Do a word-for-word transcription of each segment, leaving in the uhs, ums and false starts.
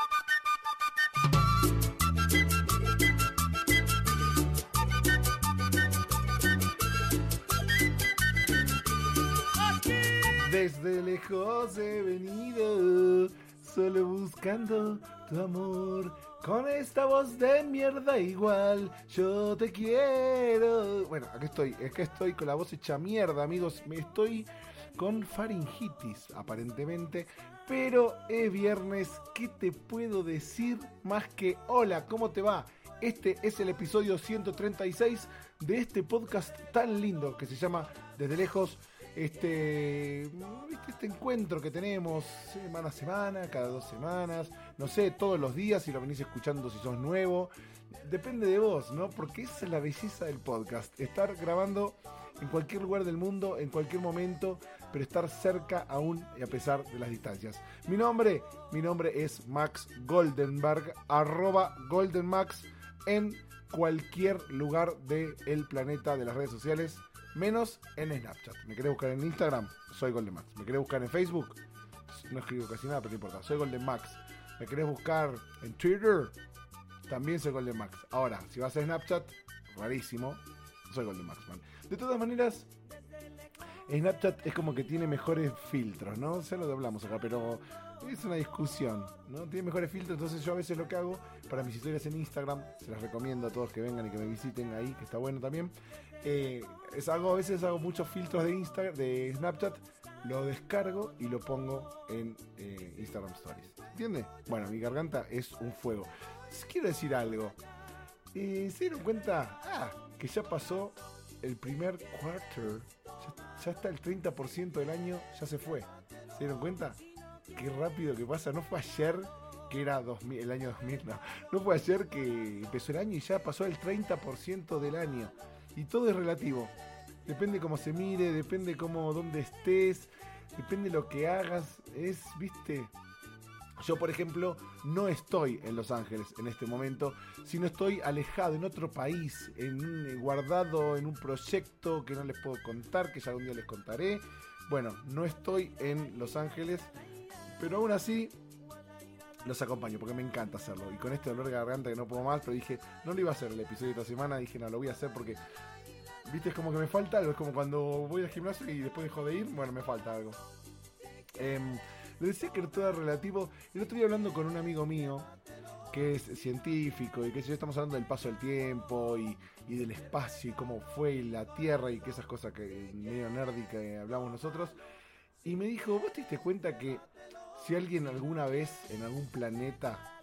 Desde lejos he venido, solo buscando tu amor. Con esta voz de mierda igual, yo te quiero. Bueno, aquí estoy, es que estoy con la voz hecha mierda, amigos. Me estoy con faringitis, aparentemente. Pero es viernes, ¿qué te puedo decir más que hola, ¿cómo te va? Este es el episodio ciento treinta y seis de este podcast tan lindo que se llama Desde Lejos. Este, este encuentro que tenemos semana a semana, cada dos semanas, no sé, todos los días, si lo venís escuchando, si sos nuevo, depende de vos, ¿no? Porque esa es la belleza del podcast, estar grabando en cualquier lugar del mundo, en cualquier momento, pero estar cerca aún y a pesar de las distancias. Mi nombre, mi nombre es Max Goldenberg, arroba GoldenMax en cualquier lugar del planeta de las redes sociales. Menos en Snapchat. ¿Me querés buscar en Instagram? Soy GoldenMax. ¿Me querés buscar en Facebook? No escribo casi nada, pero no importa. Soy GoldenMax. ¿Me querés buscar en Twitter? También soy GoldenMax. Ahora, si vas a Snapchat, rarísimo, soy GoldenMax, man. De todas maneras, Snapchat es como que tiene mejores filtros, ¿no? Ya lo hablamos acá, pero es una discusión, ¿no? Tiene mejores filtros, entonces yo a veces lo que hago para mis historias en Instagram, se las recomiendo a todos que vengan y que me visiten ahí, que está bueno también. Eh, es hago, a veces hago muchos filtros de Instagram, de Snapchat, lo descargo y lo pongo en eh, Instagram Stories. ¿Entiendes? Bueno, mi garganta es un fuego. Quiero decir algo. Eh, ¿Se dieron cuenta? Ah, que ya pasó el primer quarter. Ya, ya está el treinta por ciento del año, ya se fue. ¿Se dieron cuenta? Qué rápido que pasa. No fue ayer que era dos mil, el año dos mil, no. No fue ayer que empezó el año y ya pasó el treinta por ciento del año. Y todo es relativo. Depende cómo se mire, depende cómo, dónde estés, depende lo que hagas. Es, viste... Yo, por ejemplo, no estoy en Los Ángeles en este momento, sino estoy alejado en otro país, en un, guardado en un proyecto que no les puedo contar, que ya algún día les contaré. Bueno, no estoy en Los Ángeles, pero aún así los acompaño porque me encanta hacerlo. Y con este dolor de garganta que no puedo más, pero dije, no lo iba a hacer el episodio de esta semana, dije, no, lo voy a hacer porque, viste, es como que me falta algo, es como cuando voy al gimnasio y después dejo de ir, bueno, me falta algo. Eh, Le decía que era todo relativo. El otro día hablando con un amigo mío que es científico y que yo, estamos hablando del paso del tiempo y, y del espacio y cómo fue la Tierra y que esas cosas que medio nerdy que hablamos nosotros. Y me dijo, ¿vos te diste cuenta que si alguien alguna vez en algún planeta,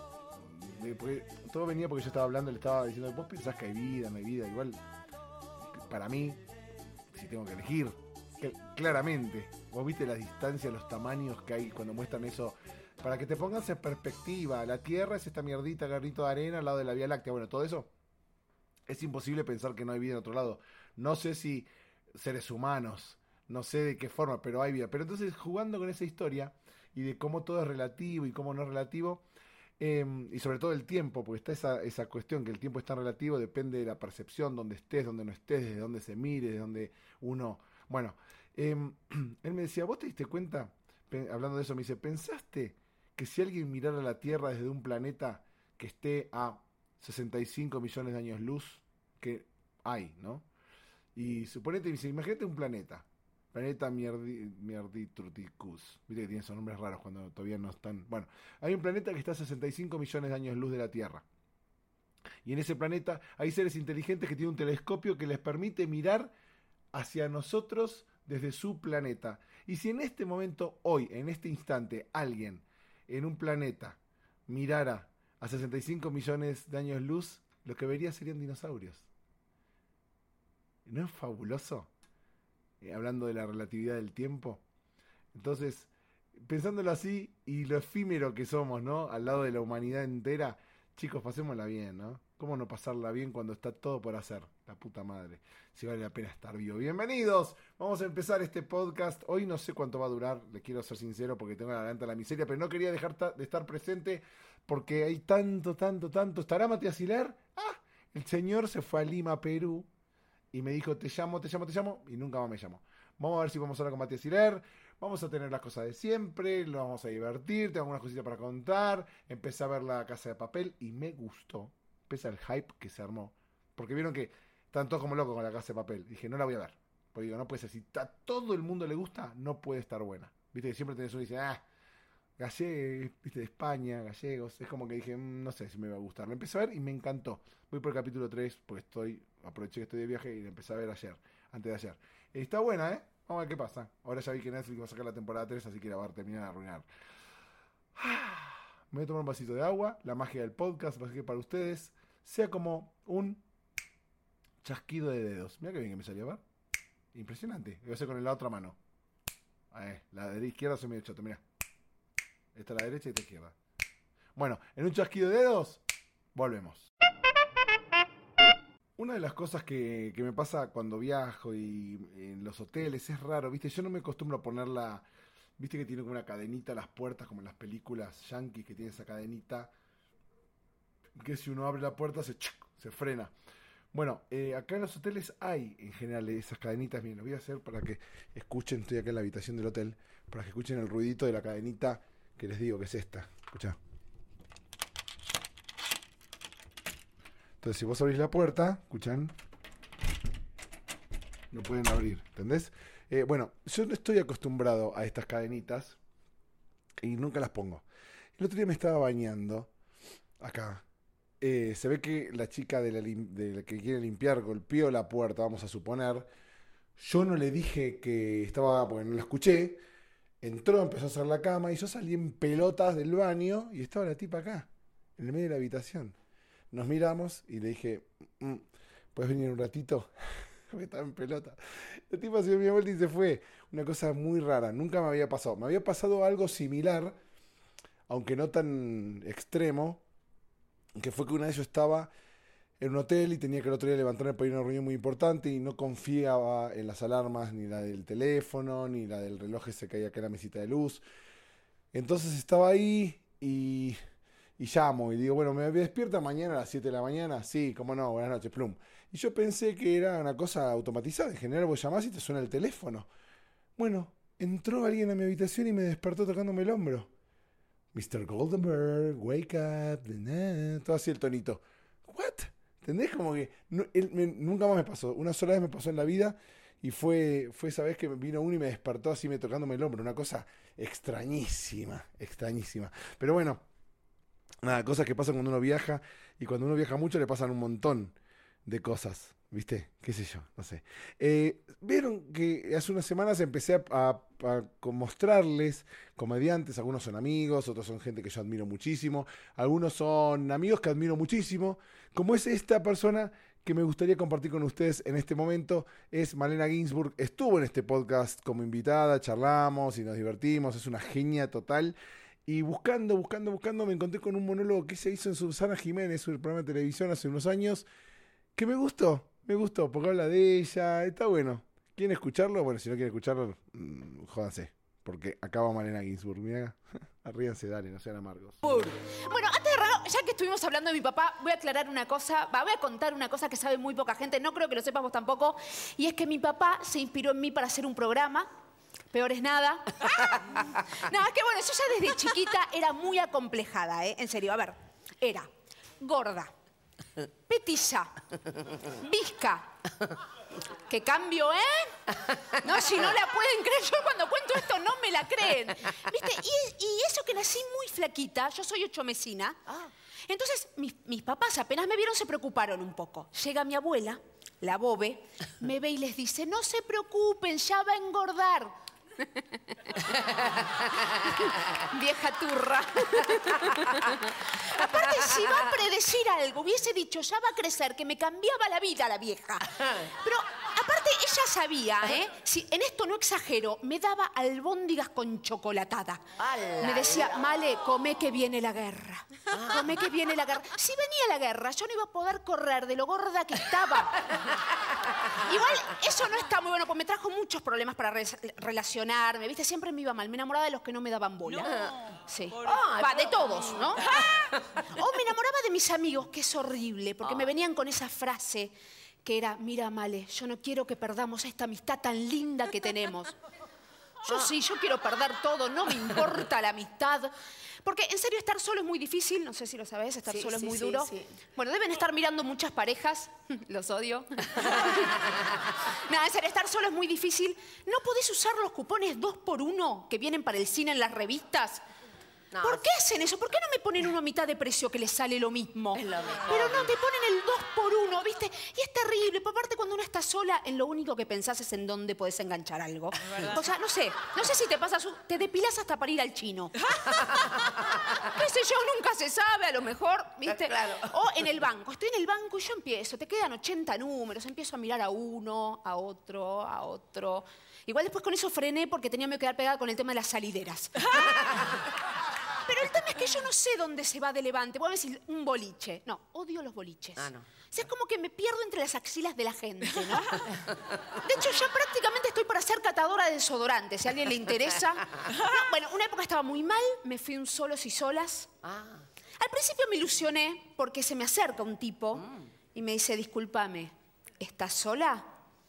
porque todo venía porque yo estaba hablando, le estaba diciendo, vos pensás que hay vida, no hay vida, igual para mí, si tengo que elegir, que, claramente, vos viste la distancia, los tamaños que hay cuando muestran eso, para que te pongas en perspectiva, la Tierra es esta mierdita, garrito de arena al lado de la Vía Láctea, bueno, todo eso, es imposible pensar que no hay vida en otro lado. No sé si seres humanos, no sé de qué forma, pero hay vida. Pero entonces, jugando con esa historia, y de cómo todo es relativo y cómo no es relativo, eh, y sobre todo el tiempo, porque está esa, esa cuestión que el tiempo es tan relativo, depende de la percepción, donde estés, donde no estés, desde donde se mire, de donde uno... Bueno, eh, él me decía, ¿vos te diste cuenta? Hablando de eso, me dice, ¿pensaste que si alguien mirara la Tierra desde un planeta que esté a sesenta y cinco millones de años luz, que hay, ¿no? Y suponete, me dice, imagínate un planeta, planeta Mierdi, Mierditrudicus, viste que tiene esos nombres raros cuando todavía no están... Bueno, hay un planeta que está a sesenta y cinco millones de años luz de la Tierra. Y en ese planeta hay seres inteligentes que tienen un telescopio que les permite mirar hacia nosotros desde su planeta. Y si en este momento, hoy, en este instante, alguien en un planeta mirara a sesenta y cinco millones de años luz, lo que vería serían dinosaurios. ¿No es fabuloso? Eh, hablando de la relatividad del tiempo. Entonces, pensándolo así, y lo efímero que somos, ¿no? Al lado de la humanidad entera, chicos, pasémosla bien, ¿no? ¿Cómo no pasarla bien cuando está todo por hacer? La puta madre. Si vale la pena estar vivo. Bienvenidos. Vamos a empezar este podcast. Hoy no sé cuánto va a durar. Les quiero ser sincero porque tengo la garganta de la miseria. Pero no quería dejar ta- de estar presente porque hay tanto, tanto, tanto. ¿Estará Matías Hilar? Ah, el señor se fue a Lima, Perú. Y me dijo, te llamo, te llamo, te llamo. Y nunca más me llamó. Vamos a ver si vamos a hablar con Matías Hilar. vamos a tener las cosas de siempre, nos vamos a divertir, tengo algunas cositas para contar. Empecé a ver La Casa de Papel y me gustó, pese al hype que se armó. Porque vieron que están todos como locos con La Casa de Papel. Dije, no la voy a ver. Porque digo, no puede ser, si a todo el mundo le gusta, no puede estar buena. Viste que siempre tenés uno y dice, ah, gallegos, viste, de España, gallegos. Es como que dije, mmm, no sé si me va a gustar. La empecé a ver y me encantó. Voy por el capítulo tres porque estoy, aproveché que estoy de viaje y la empecé a ver ayer, antes de ayer. Y está buena, ¿eh? Vamos a ver qué pasa. Ahora ya vi que Netflix va a sacar la temporada tres, así que la va a terminar de arruinar. Me voy a tomar un vasito de agua. La magia del podcast va a ser que para ustedes sea como un chasquido de dedos. Mira qué bien que me salió, ¿ver? Impresionante. Lo voy a hacer con la otra mano. Ahí, la de la izquierda soy medio chato, mira. Esta es la derecha y esta izquierda. Bueno, en un chasquido de dedos, volvemos. Una de las cosas que, que me pasa cuando viajo y en los hoteles es raro, ¿viste? Yo no me acostumbro a ponerla, ¿viste que tiene como una cadenita a las puertas, como en las películas yankees que tiene esa cadenita, que si uno abre la puerta se, se frena. Bueno, eh, acá en los hoteles hay en general esas cadenitas. Miren, lo voy a hacer para que escuchen, estoy acá en la habitación del hotel, para que escuchen el ruidito de la cadenita que les digo que es esta. Escuchá. Entonces, si vos abrís la puerta, escuchan, no pueden abrir, ¿entendés? Eh, bueno, yo no estoy acostumbrado a estas cadenitas y nunca las pongo. El otro día me estaba bañando acá. Eh, se ve que la chica de la, de la que quiere limpiar golpeó la puerta, vamos a suponer. Yo no le dije que estaba, porque no la escuché. Entró, empezó a hacer la cama y yo salí en pelotas del baño y estaba la tipa acá, en el medio de la habitación. Nos miramos y le dije, mm, ¿puedes venir un ratito? Porque estaba en pelota. La tipa se dio mi vuelta y se fue. Una cosa muy rara, nunca me había pasado. Me había pasado algo similar, aunque no tan extremo, que fue que una vez yo estaba en un hotel y tenía que el otro día levantarme para ir a una reunión muy importante y no confiaba en las alarmas, ni la del teléfono, ni la del reloj ese que hay acá en la mesita de luz. Entonces estaba ahí y, y llamo y digo, bueno, ¿me despierta mañana a las siete de la mañana? Sí, cómo no, buenas noches, plum. Y yo pensé que era una cosa automatizada, en general vos llamás y te suena el teléfono. Bueno, entró alguien a mi habitación y me despertó tocándome el hombro. mister Goldenberg, wake up, nah, todo así el tonito. ¿What? ¿Entendés? Como que no, él, me, nunca más me pasó. Una sola vez me pasó en la vida y fue, fue esa vez que vino uno y me despertó así me tocándome el hombro. Una cosa extrañísima, extrañísima. Pero bueno, nada, cosas que pasan cuando uno viaja y cuando uno viaja mucho le pasan un montón de cosas. ¿Viste? ¿Qué sé yo? No sé. Eh, Vieron que hace unas semanas empecé a, a, a mostrarles comediantes. Algunos son amigos, otros son gente que yo admiro muchísimo. Algunos son amigos que admiro muchísimo. Como es esta persona que me gustaría compartir con ustedes en este momento. Es Malena Ginsburg. Estuvo en este podcast como invitada, charlamos y nos divertimos. Es una genia total. Y buscando, buscando, buscando me encontré con un monólogo que se hizo en Susana Jiménez, un programa de televisión hace unos años, que me gustó. Me gustó, porque habla de ella, está bueno. ¿Quieren escucharlo? Bueno, si no quieren escucharlo, mmm, jódanse. Porque acaba Malena Ginsburg, mira. Arríanse, dale, no sean amargos. Bueno, antes de raro, ya que estuvimos hablando de mi papá, voy a aclarar una cosa, va, voy a contar una cosa que sabe muy poca gente, no creo que lo sepamos tampoco, y es que mi papá se inspiró en mí para hacer un programa. Peor es nada. No, es que bueno, yo ya desde chiquita era muy acomplejada, ¿eh? En serio, a ver, era gorda, petiza, visca. ¿Qué cambio, eh? No, si no la pueden creer, yo cuando cuento esto no me la creen. ¿Viste? Y, y eso que nací muy flaquita, yo soy ochomecina. Entonces, mis, mis papás apenas me vieron se preocuparon un poco. Llega mi abuela, la Bobe, me ve y les dice, no se preocupen, ya va a engordar. Vieja turra. Aparte, si va a predecir algo, hubiese dicho, ya va a crecer, que me cambiaba la vida la vieja. Pero, aparte, ella sabía, ¿eh? Si, en esto no exagero, me daba albóndigas con chocolatada. ¡Ala! Me decía, Male, come que viene la guerra. Come que viene la guerra. Si venía la guerra, yo no iba a poder correr de lo gorda que estaba. Igual, eso no está muy bueno, porque me trajo muchos problemas para re relacionarme, ¿viste? Siempre me iba mal. Me enamoraba de los que no me daban bola. No. Sí. Ah, Va, de todos, ¿no? O me enamoraba de mis amigos, que es horrible, porque oh. me venían con esa frase que era, mira, Male, yo no quiero que perdamos esta amistad tan linda que tenemos. Yo Ah. sí, yo quiero perder todo, no me importa la amistad. Porque en serio estar solo es muy difícil, no sé si lo sabés, estar Sí, solo es sí, muy sí, duro. sí. Bueno, deben estar mirando muchas parejas, los odio. No, en serio, estar solo es muy difícil. ¿No podés usar los cupones dos por uno que vienen para el cine en las revistas? No, ¿Por qué hacen eso? ¿Por qué no me ponen uno a mitad de precio que les sale lo mismo? Es lo mismo. Pero no, te ponen el dos por uno, ¿viste? Y es terrible, porque aparte cuando uno está sola, en lo único que pensás es en dónde podés enganchar algo. O sea, no sé, no sé si te pasa, su- te depilás hasta para ir al chino. ¿Qué sé yo? Nunca se sabe, a lo mejor, ¿viste? Claro. O en el banco, estoy en el banco y yo empiezo, te quedan ochenta números, empiezo a mirar a uno, a otro, a otro. Igual después con eso frené porque tenía miedo de quedar pegada con el tema de las salideras. Pero el tema es que yo no sé dónde se va de Levante. Voy a decir un boliche. No, odio los boliches. Ah, no. O sea, es como que me pierdo entre las axilas de la gente, ¿no? De hecho, ya prácticamente estoy para ser catadora de desodorante, si a alguien le interesa. No, bueno, una época estaba muy mal, me fui un solos y solas. Ah. Al principio me ilusioné porque se me acerca un tipo y me dice, discúlpame, ¿estás sola?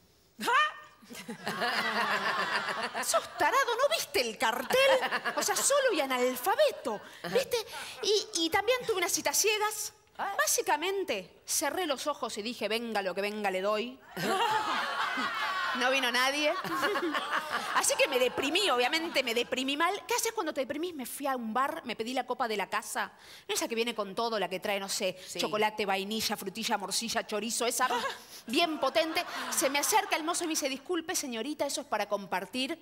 ¡Sos tarado! ¿No viste el cartel? O sea, solo y analfabeto, ¿viste? Y, y también tuve unas citas ciegas. Básicamente, cerré los ojos y dije, venga lo que venga le doy. No vino nadie. Así que me deprimí, obviamente me deprimí mal. ¿Qué haces cuando te deprimís? Me fui a un bar, me pedí la copa de la casa. Esa que viene con todo, la que trae, no sé, Sí. chocolate, vainilla, frutilla, morcilla, chorizo, esa bien potente. Se me acerca el mozo y me dice, disculpe, señorita, eso es para compartir.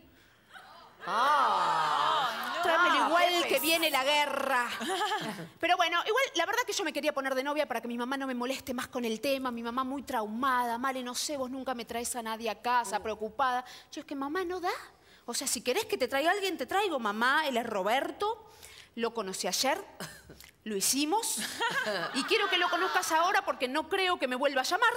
Tráemelo igual qué que pes- viene la guerra. Pero bueno, igual la verdad que yo me quería poner de novia para que mi mamá no me moleste más con el tema. Mi mamá muy traumada. Male, no sé, vos nunca me traes a nadie a casa, preocupada. Yo, es que mamá no da. O sea, si querés que te traiga alguien, te traigo. Mamá, él es Roberto. Lo conocí ayer. Lo hicimos. Y quiero que lo conozcas ahora porque no creo que me vuelva a llamar.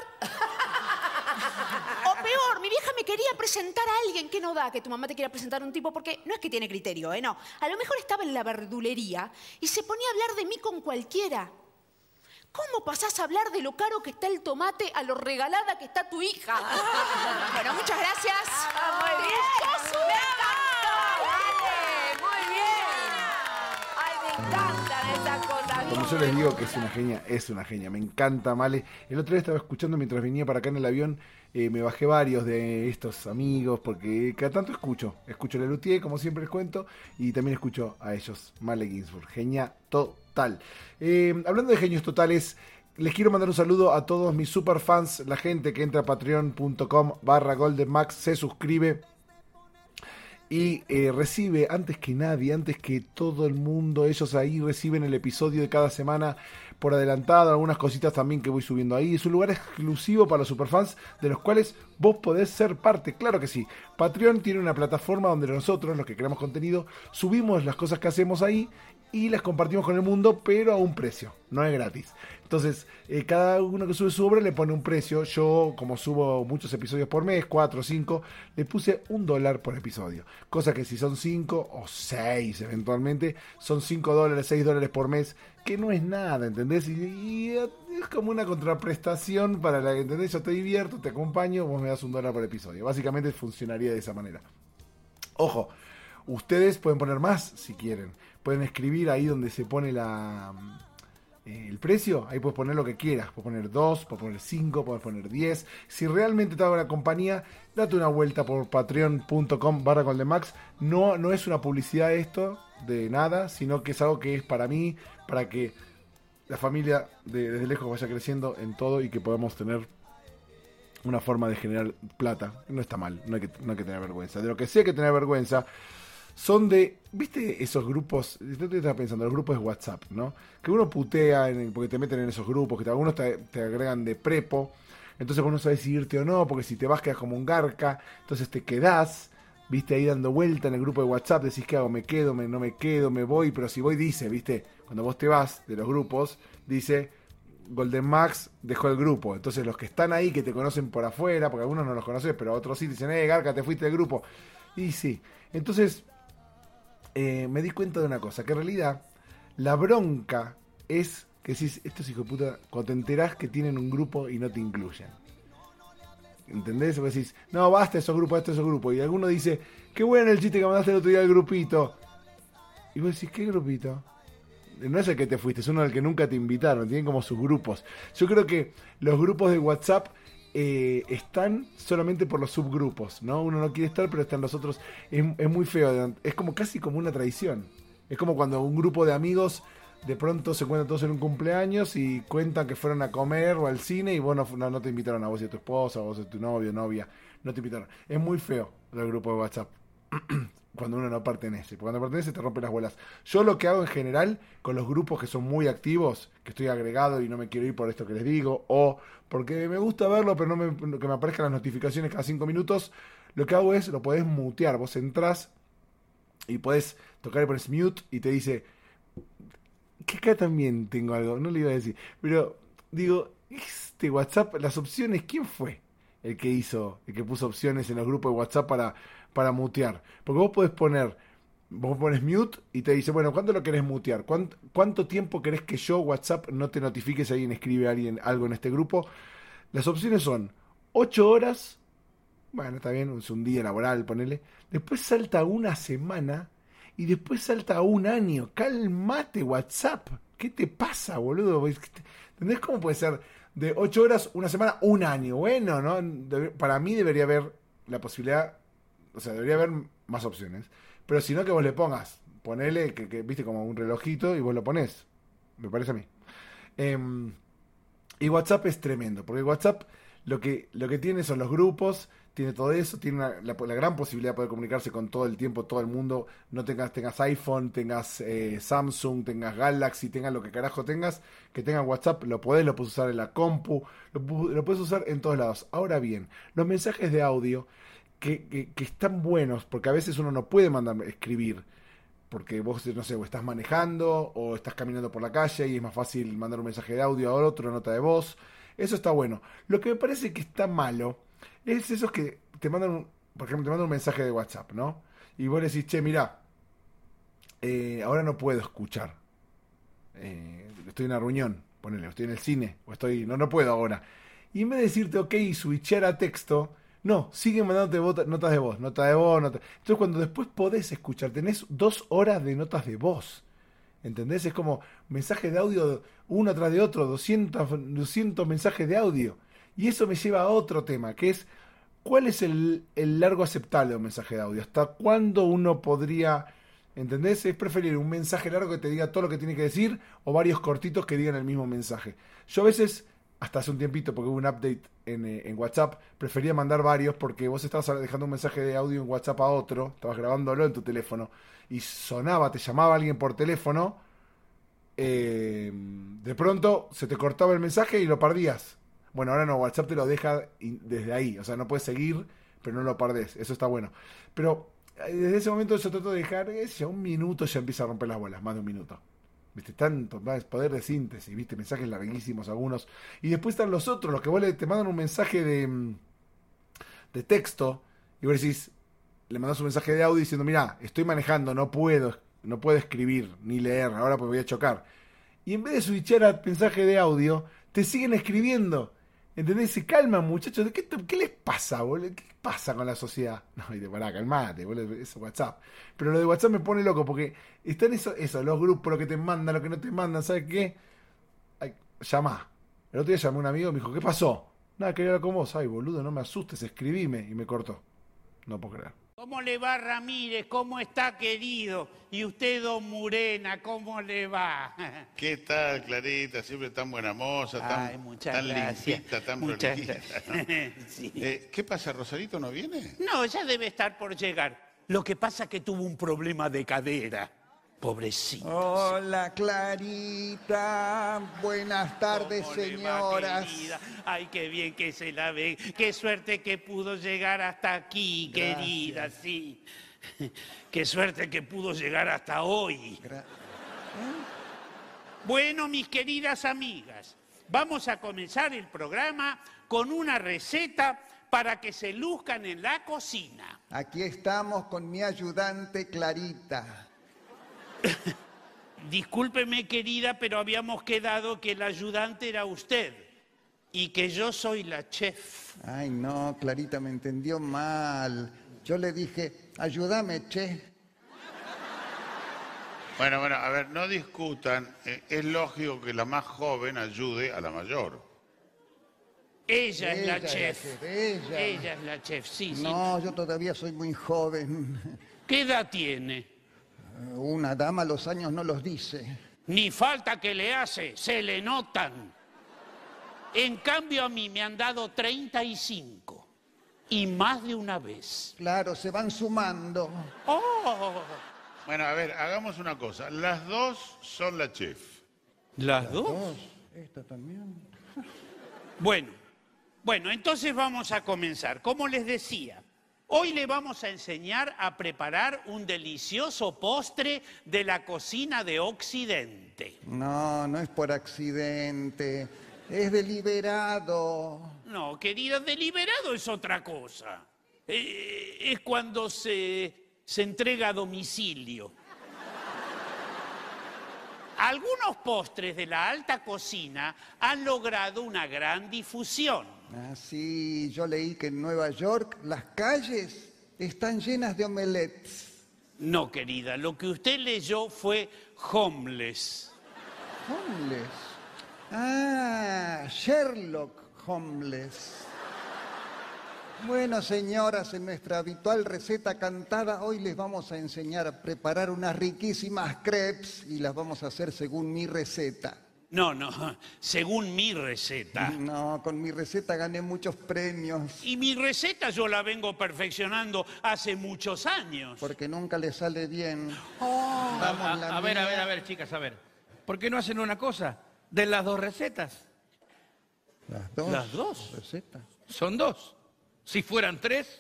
O peor, mi vieja me quería presentar a alguien que no da que tu mamá te quiera presentar a un tipo porque no es que tiene criterio, ¿eh? No. A lo mejor estaba en la verdulería y se ponía a hablar de mí con cualquiera. ¿Cómo pasás a hablar de lo caro que está el tomate a lo regalada que está tu hija? Bueno, muchas gracias. Muy bien. ¡Sos Me una encanta, Male. Muy bien. Ay, me encantan esas cosas. Como yo les digo que es una genia, es una genia. Me encanta, Male. El otro día estaba escuchando mientras venía para acá en el avión, eh, me bajé varios de estos amigos, porque cada tanto escucho. Escucho a Lelutier, como siempre les cuento, y también escucho a ellos, Male Ginsburg. Genia total. Eh, hablando de genios totales, les quiero mandar un saludo a todos mis superfans, la gente que entra a patreon.com barra goldenmax, se suscribe y eh, recibe, antes que nadie, antes que todo el mundo, ellos ahí reciben el episodio de cada semana por adelantado, algunas cositas también que voy subiendo ahí. Es un lugar exclusivo para los superfans, de los cuales vos podés ser parte, claro que sí. Patreon tiene una plataforma donde nosotros, los que creamos contenido, subimos las cosas que hacemos ahí y las compartimos con el mundo, pero a un precio, no es gratis. Entonces, eh, cada uno que sube su obra le pone un precio. Yo, como subo muchos episodios por mes, cuatro o cinco, le puse un dólar por episodio. Cosa que si son cinco o seis eventualmente, son cinco dólares, seis dólares por mes, que no es nada, ¿entendés? Y, y es como una contraprestación para la que, ¿entendés? Yo te divierto, te acompaño, vos me das un dólar por episodio. Básicamente funcionaría de esa manera. Ojo, ustedes pueden poner más si quieren. Pueden escribir ahí donde se pone la... Eh, el precio, ahí puedes poner lo que quieras, puedes poner dos, puedes poner cinco, puedes poner diez. Si realmente te hago la compañía, date una vuelta por patreon.com barra goldenmax. No, no es una publicidad esto de nada, sino que es algo que es para mí, para que la familia de, desde lejos vaya creciendo en todo y que podamos tener una forma de generar plata. No está mal, no hay que, no hay que tener vergüenza. De lo que sí hay que tener vergüenza son de, ¿viste esos grupos? Yo te estaba pensando, los grupos de WhatsApp, ¿no? Que uno putea en, porque te meten en esos grupos, que te, algunos te, te agregan de prepo, entonces vos no sabes si irte o no, porque si te vas quedas como un garca, entonces te quedás, ¿viste? Ahí dando vuelta en el grupo de WhatsApp, decís, ¿qué hago? ¿Me quedo? Me, ¿No me quedo? ¿Me voy? Pero si voy, dice, ¿viste? Cuando vos te vas de los grupos, dice, Golden Max dejó el grupo. Entonces los que están ahí, que te conocen por afuera, porque algunos no los conoces, pero otros sí, dicen, eh, garca, te fuiste del grupo. Y sí, entonces... Eh, me di cuenta de una cosa, que en realidad la bronca es que decís, estos hijos de puta, cuando te enterás que tienen un grupo y no te incluyen. ¿Entendés? Vos decís, no, basta esos grupos, basta esos grupos. Y alguno dice, qué bueno el chiste que mandaste el otro día al grupito. Y vos decís, ¿qué grupito? No es el que te fuiste, es uno al que nunca te invitaron. Tienen como sus grupos. Yo creo que los grupos de WhatsApp eh, están solamente por los subgrupos, ¿no? Uno no quiere estar, pero están los otros. Es, es muy feo. Es como casi como una tradición. Es como cuando un grupo de amigos de pronto se encuentran todos en un cumpleaños y cuentan que fueron a comer o al cine y vos no, no, no te invitaron a vos y a tu esposa, a vos y a tu novio, novia, no te invitaron. Es muy feo el grupo de WhatsApp cuando uno no pertenece, porque cuando pertenece te rompe las bolas. Yo lo que hago en general con los grupos que son muy activos, que estoy agregado y no me quiero ir por esto que les digo, o porque me gusta verlo pero no me, que me aparezcan las notificaciones cada cinco minutos, lo que hago es, lo podés mutear, vos entrás y podés tocar y pones mute y te dice... Que acá también tengo algo, no le iba a decir, pero digo, este WhatsApp, las opciones, ¿quién fue el que hizo, el que puso opciones en los grupos de WhatsApp para, para mutear? Porque vos podés poner, vos pones mute y te dice, bueno, ¿cuándo lo querés mutear? ¿Cuánto, cuánto tiempo querés que yo, WhatsApp, no te notifique si alguien escribe a alguien algo en este grupo? Las opciones son ocho horas, bueno, está bien, es un día laboral, ponele, después salta una semana... Y después salta un año. Calmate, WhatsApp. ¿Qué te pasa, boludo? ¿Entendés cómo puede ser de ocho horas, una semana, un año? Bueno, ¿no? Debe, para mí debería haber la posibilidad, o sea, debería haber más opciones. Pero si no, que vos le pongas, ponele, que, que viste como un relojito y vos lo ponés. Me parece a mí. Eh, y WhatsApp es tremendo, porque WhatsApp lo que, lo que tiene son los grupos, tiene todo eso, tiene una, la, la gran posibilidad de poder comunicarse con todo el tiempo, todo el mundo, no tengas, tengas iPhone, tengas eh, Samsung, tengas Galaxy, tengas lo que carajo tengas, que tengas WhatsApp, lo podés, lo puedes usar en la compu, lo, lo puedes usar en todos lados. Ahora bien, los mensajes de audio que, que, que están buenos, porque a veces uno no puede mandar, escribir, porque vos, no sé, o estás manejando, o estás caminando por la calle y es más fácil mandar un mensaje de audio a otro, una nota de voz, eso está bueno. Lo que me parece que está malo es esos que te mandan, un, por ejemplo, te mandan un mensaje de WhatsApp, ¿no? Y vos le decís, che, mirá, eh, ahora no puedo escuchar. Eh, estoy en una reunión, ponele, estoy en el cine, o estoy, no, no puedo ahora. Y en vez de decirte, ok, switchar a texto, no, siguen mandándote vota, notas de voz, nota de voz, nota. Entonces cuando después podés escuchar, tenés dos horas de notas de voz. ¿Entendés? Es como mensajes de audio uno tras de otro, doscientos, doscientos mensajes de audio. Y eso me lleva a otro tema, que es, ¿cuál es el, el largo aceptable de un mensaje de audio? ¿Hasta cuándo uno podría, ¿entendés? Es preferible un mensaje largo que te diga todo lo que tiene que decir o varios cortitos que digan el mismo mensaje. Yo a veces, hasta hace un tiempito, porque hubo un update en, eh, en WhatsApp, prefería mandar varios porque vos estabas dejando un mensaje de audio en WhatsApp a otro, estabas grabándolo en tu teléfono y sonaba, te llamaba alguien por teléfono, eh, de pronto se te cortaba el mensaje y lo perdías. Bueno, ahora no, WhatsApp te lo deja desde ahí, o sea, no puedes seguir, pero no lo perdés, eso está bueno. Pero desde ese momento yo trato de dejar, ya un minuto ya empieza a romper las bolas, más de un minuto. ¿Viste? Tanto, más poder de síntesis, ¿viste? Mensajes larguísimos algunos. Y después están los otros, los que vos le, te mandan un mensaje de, de texto, y vos decís, le mandás un mensaje de audio diciendo, mirá, estoy manejando, no puedo, no puedo escribir, ni leer, ahora pues voy a chocar. Y en vez de switchar a mensaje de audio, te siguen escribiendo. ¿Entendés? Se calman, muchachos. ¿Qué, qué les pasa, boludo? ¿Qué pasa con la sociedad? No, y te pará, calmate, boludo. Eso es WhatsApp. Pero lo de WhatsApp me pone loco porque están eso, eso, los grupos, lo que te mandan, lo que no te mandan, ¿sabes qué? Ay, llamá. El otro día llamé a un amigo y me dijo, ¿qué pasó? Nada, quería hablar con vos. Ay, boludo, no me asustes, escribime. Y me cortó. No puedo creer. ¿Cómo le va, Ramírez? ¿Cómo está, querido? Y usted, don Murena, ¿cómo le va? ¿Qué tal, Clarita? Siempre tan buena moza, tan, Ay, muchas tan gracias. limpita, tan Muchas prolijita, ¿no? Sí. Eh, ¿Qué pasa, Rosarito no viene? No, ya debe estar por llegar. Lo que pasa es que tuvo un problema de cadera. Pobrecito. Hola, Clarita. Buenas tardes, ¿Cómo le va, señoras. querida? Ay, qué bien que se la ve. Qué suerte que pudo llegar hasta aquí, Gracias. querida, sí. Qué suerte que pudo llegar hasta hoy. Gra- Bueno, mis queridas amigas, vamos a comenzar el programa con una receta para que se luzcan en la cocina. Aquí estamos con mi ayudante, Clarita. Discúlpeme, querida, pero habíamos quedado que el ayudante era usted. y que yo soy la chef. Ay, no, Clarita me entendió mal. Yo le dije, ayúdame, che. Bueno, bueno, a ver, no discutan. Eh, es lógico que la más joven ayude a la mayor. Ella, es la Ella, chef. la chef, ella. Ella es la chef, sí, sí. No, yo todavía soy muy joven. ¿Qué edad tiene? Una dama los años no los dice. Ni falta que le hace, se le notan. En cambio a mí me han dado treinta y cinco. Y más de una vez. Claro, se van sumando. ¡Oh! Bueno, a ver, hagamos una cosa. Las dos son la chef. ¿Las dos? Dos, esta también. Bueno, bueno, entonces vamos a comenzar. Como les decía, hoy le vamos a enseñar a preparar un delicioso postre de la cocina de Occidente. No, no es por accidente. Es deliberado. No, querida, deliberado es otra cosa. Eh, es cuando se, se entrega a domicilio. Algunos postres de la alta cocina han logrado una gran difusión. Ah, sí, yo leí que en Nueva York las calles están llenas de omelets. No, querida, lo que usted leyó fue homeless. Homeless. Ah, Sherlock Homeless. Bueno, señoras, en nuestra habitual receta cantada, hoy les vamos a enseñar a preparar unas riquísimas crepes y las vamos a hacer según mi receta. No, no, según mi receta. No, con mi receta gané muchos premios. Y mi receta yo la vengo perfeccionando hace muchos años. Porque nunca le sale bien. A, Vamos, a- la a ver, a mía. ver, a ver, chicas, a ver. ¿Por qué no hacen una cosa? De las dos recetas. Las dos. Las dos. Recetas. Son dos. Si fueran tres,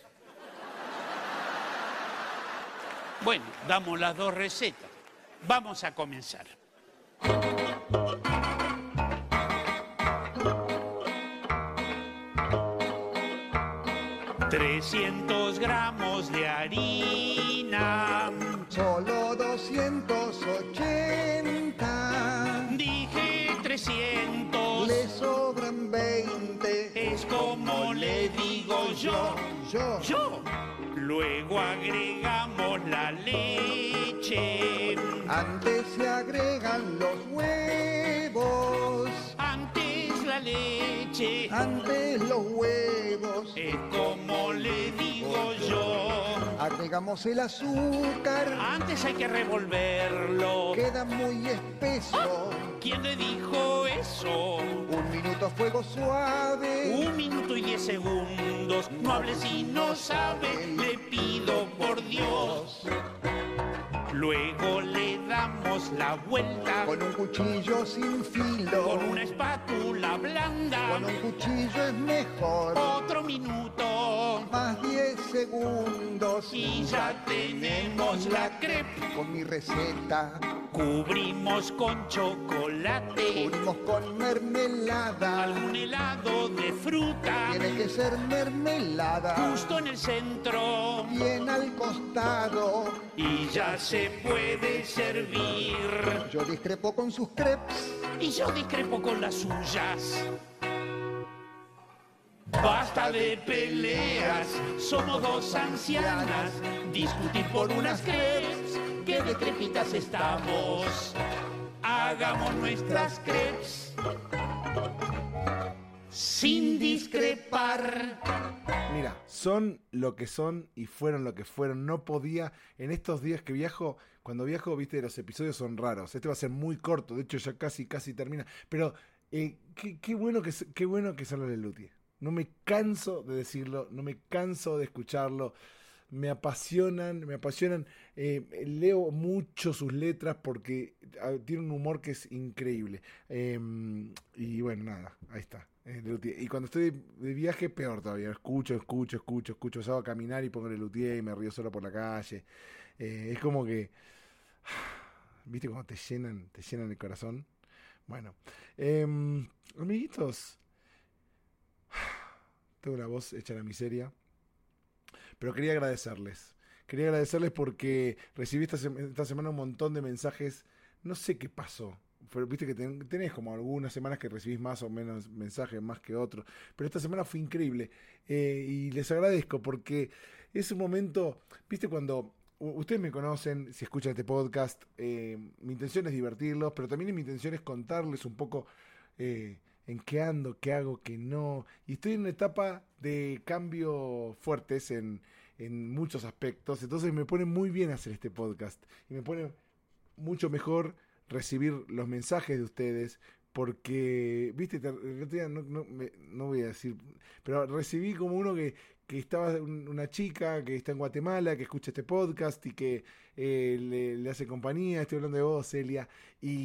Bueno, damos las dos recetas. Vamos a comenzar. trescientos gramos de harina. Solo doscientos ochenta. Dije trescientos. Le sobran veinte. Es como le digo yo. Yo. Yo. Luego agregamos la leche. Antes se agregan los huevos. Antes la leche. Antes los huevos. Es como le digo yo. Agregamos el azúcar. Antes hay que revolverlo. Queda muy espeso. ¿Quién le dijo eso? Un minuto a fuego suave. Un minuto y diez segundos. No hable si no sabe. Le pido por Dios. Luego le damos la vuelta. Con un cuchillo sin filo. Con una espátula blanda. Con un cuchillo es mejor. Otro minuto. Más diez segundos. Y ya tenemos la crepe. Con mi receta. Cubrimos con chocolate. Cubrimos con mermelada. Algún helado de fruta. Tiene que ser mermelada. Justo en el centro. Bien al costado. Y ya se puede servir. Yo discrepo con sus crepes. Y yo discrepo con las suyas. Basta de peleas, somos dos ancianas. Discutir por unas crepes, que de crepitas estamos. Hagamos nuestras crepes sin discrepar. Mira, son lo que son y fueron lo que fueron. No podía, en estos días que viajo, cuando viajo, viste, los episodios son raros. Este va a ser muy corto, de hecho ya casi, casi termina. Pero eh, qué, qué bueno que qué bueno que son los Lelutier. No me canso de decirlo, no me canso de escucharlo. Me apasionan, me apasionan. Eh, leo mucho sus letras porque ah, tiene un humor que es increíble. Eh, y bueno, nada, ahí está. Eh, Lelutier. Y cuando estoy de, de viaje, peor todavía. Escucho, escucho, escucho, escucho. Salgo a caminar y pongo Lelutier y me río solo por la calle. Eh, es como que, ¿viste cuando te llenan, te llenan el corazón? Bueno, eh, amiguitos, tengo la voz hecha la miseria. Pero quería agradecerles. Quería agradecerles porque recibí esta, sema- esta semana un montón de mensajes. No sé qué pasó. Pero viste que ten, tenés como algunas semanas que recibís más o menos mensajes, más que otros. Pero esta semana fue increíble. Eh, y les agradezco porque es un momento, viste, cuando ustedes me conocen, si escuchan este podcast, eh, mi intención es divertirlos, pero también mi intención es contarles un poco eh, en qué ando, qué hago, qué no. Y estoy en una etapa de cambio fuertes en, en muchos aspectos. Entonces me pone muy bien hacer este podcast. Y me pone mucho mejor recibir los mensajes de ustedes, porque, viste, te, el otro día no, no, me, no voy a decir, pero recibí como uno que, que estaba, un, una chica que está en Guatemala, que escucha este podcast y que eh, le, le hace compañía, estoy hablando de vos, Celia, y,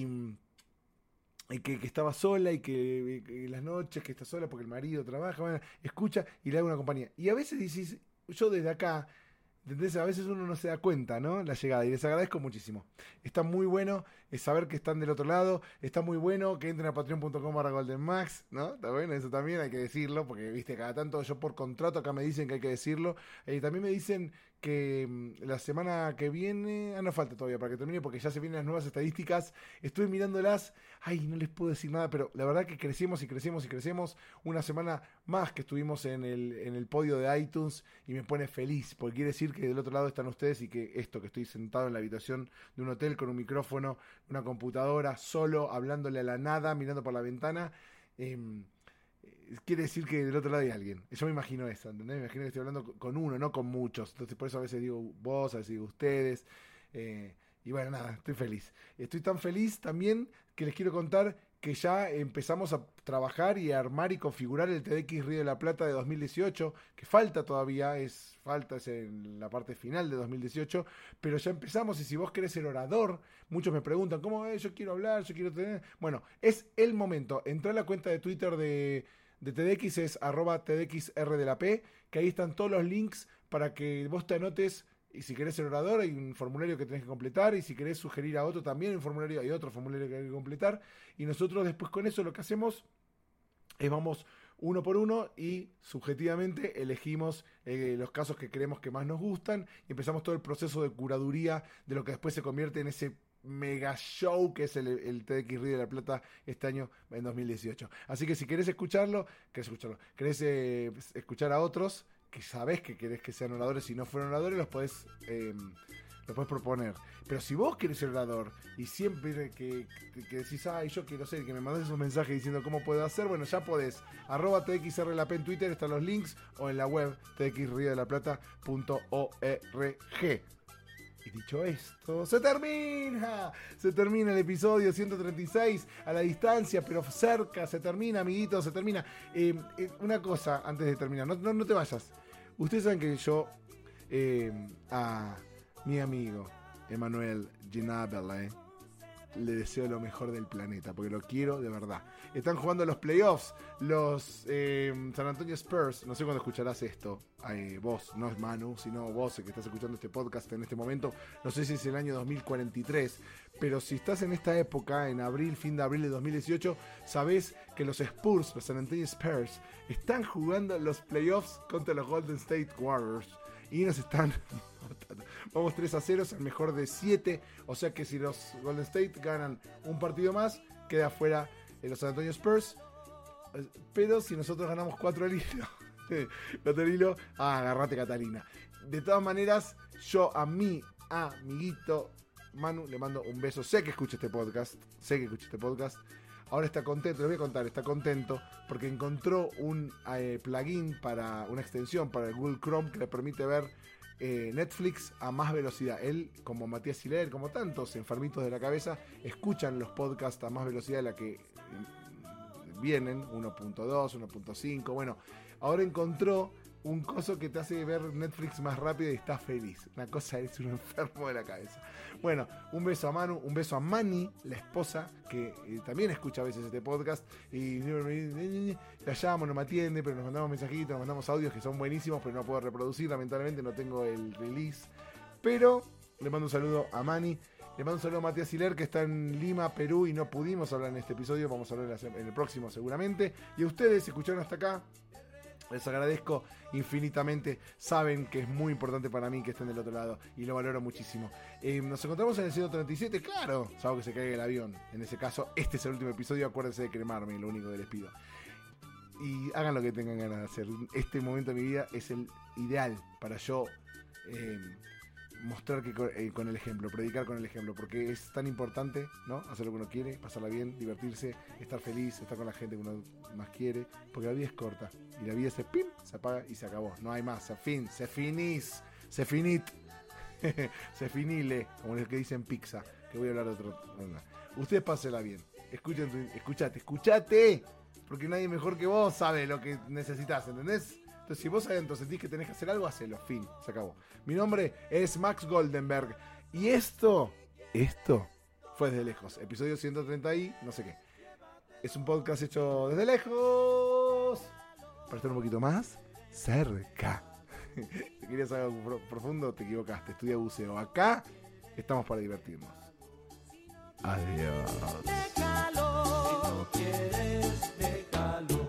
y que, que estaba sola y que, que las noches que está sola porque el marido trabaja, bueno, escucha y le hago una compañía. Y a veces dices, yo desde acá, ¿entendés? A veces uno no se da cuenta, ¿no? La llegada. Y les agradezco muchísimo. Está muy bueno es saber que están del otro lado. Está muy bueno que entren a patreon punto com barra golden max, ¿no? Está bueno, eso también hay que decirlo. Porque, viste, cada tanto yo por contrato acá me dicen que hay que decirlo. Y eh, también me dicen que mmm, la semana que viene... Ah, no falta todavía para que termine porque ya se vienen las nuevas estadísticas. Estuve mirándolas. Ay, no les puedo decir nada, pero la verdad que crecemos y crecemos y crecemos. Una semana más que estuvimos en el, en el podio de iTunes y me pone feliz. Porque quiere decir que del otro lado están ustedes y que esto, que estoy sentado en la habitación de un hotel con un micrófono, una computadora, solo, hablándole a la nada, mirando por la ventana, eh, quiere decir que del otro lado hay alguien. Yo me imagino eso, ¿entendés? Me imagino que estoy hablando con uno, no con muchos. Entonces por eso a veces digo vos, a veces digo ustedes. Eh, y bueno, nada, estoy feliz. Estoy tan feliz también que les quiero contar que ya empezamos a trabajar y a armar y configurar el T D X Río de la Plata de dos mil dieciocho, que falta todavía, es falta es en la parte final de dos mil dieciocho, pero ya empezamos. Y si vos querés ser orador, muchos me preguntan, ¿cómo es? Yo quiero hablar, yo quiero tener... Bueno, es el momento. Entrá a la cuenta de Twitter de, de T D X, es arroba T D X R de la P, que ahí están todos los links para que vos te anotes. Y si querés ser orador, hay un formulario que tenés que completar. Y si querés sugerir a otro, también hay un formulario, hay otro formulario que hay que completar. Y nosotros después con eso lo que hacemos es vamos uno por uno y subjetivamente elegimos eh, los casos que creemos que más nos gustan. Y empezamos todo el proceso de curaduría de lo que después se convierte en ese mega show que es el, el T D X Río de la Plata este año en dos mil dieciocho. Así que si querés escucharlo, querés escucharlo, querés eh, escuchar a otros que sabés que querés que sean oradores y no fueron oradores, los podés, eh, los podés proponer. Pero si vos querés ser orador y siempre que, que, que decís, ay, yo quiero ser, que me mandes esos mensajes diciendo cómo puedo hacer, bueno, ya podés. Arroba T X R L A P en Twitter, están los links, o en la web T X Río de la Plata punto org. Y dicho esto, se termina, se termina el episodio ciento treinta y seis, a la distancia, pero cerca, se termina, amiguitos, se termina. Eh, eh, una cosa antes de terminar, no, no, no te vayas. Ustedes saben que yo eh, a mi amigo Emanuel Ginabele le deseo lo mejor del planeta, porque lo quiero de verdad. Están jugando los playoffs, los eh, San Antonio Spurs. No sé cuándo escucharás esto, eh, vos, no es Manu, sino vos que estás escuchando este podcast en este momento. No sé si es el año dos mil cuarenta y tres, pero si estás en esta época, en abril, fin de abril de dos mil dieciocho, sabés que los Spurs, los San Antonio Spurs, están jugando los playoffs contra los Golden State Warriors. Y nos están... Vamos tres a cero, es el mejor de siete. O sea que si los Golden State ganan un partido más, queda fuera eh, los San Antonio Spurs. Pero si nosotros ganamos cuatro al hilo, cuatro al hilo, ah, agarrate Catalina. De todas maneras, yo a mi amiguito Manu le mando un beso. Sé que escucha este podcast, sé que escucha este podcast. Ahora está contento, les voy a contar, está contento porque encontró un eh, plugin para una extensión para el Google Chrome que le permite ver eh, Netflix a más velocidad. Él, como Matías Siler, como tantos enfermitos de la cabeza, escuchan los podcasts a más velocidad de la que eh, vienen, uno punto dos, uno punto cinco. Bueno, ahora encontró un coso que te hace ver Netflix más rápido y está feliz. Una cosa, es un enfermo de la cabeza. Bueno, un beso a Manu, un beso a Mani, la esposa, que eh, también escucha a veces este podcast. Y la llamo, no me atiende, pero nos mandamos mensajitos, nos mandamos audios que son buenísimos, pero no puedo reproducir, lamentablemente no tengo el release. Pero le mando un saludo a Mani. Le mando un saludo a Matías Siler, que está en Lima, Perú, y no pudimos hablar en este episodio. Vamos a hablar en el próximo seguramente. Y a ustedes, si escucharon hasta acá, Les agradezco infinitamente. Saben que es muy importante para mí que estén del otro lado y lo valoro muchísimo. Eh, nos encontramos en el ciento treinta y siete, claro, salvo que se caiga el avión. En ese caso, este es el último episodio. Acuérdense de cremarme, lo único que les pido. Y hagan lo que tengan ganas de hacer. Este momento de mi vida es el ideal para yo eh, mostrar que con, eh, con el ejemplo, predicar con el ejemplo, porque es tan importante, ¿no? Hacer lo que uno quiere, pasarla bien, divertirse, estar feliz, estar con la gente que uno más quiere, porque la vida es corta y la vida se pim, se apaga y se acabó. No hay más, se fin, se finís, se finit, se finile, como los que dicen pizza, que voy a hablar de otro. Onda. Ustedes pásenla bien, escuchen, tu, escuchate, escuchate. Porque nadie mejor que vos sabe lo que necesitas, ¿entendés? Entonces, si vos adentro sentís que tenés que hacer algo, hacelo. Fin, se acabó. Mi nombre es Max Goldenberg. Y esto, esto fue Desde Lejos. Episodio ciento treinta y no sé qué. Es un podcast hecho desde lejos. Para estar un poquito más cerca. Si querías algo pro- profundo, te equivocaste. Estudia buceo. Acá estamos para divertirnos. Adiós. Déjalo, si no quieres, déjalo.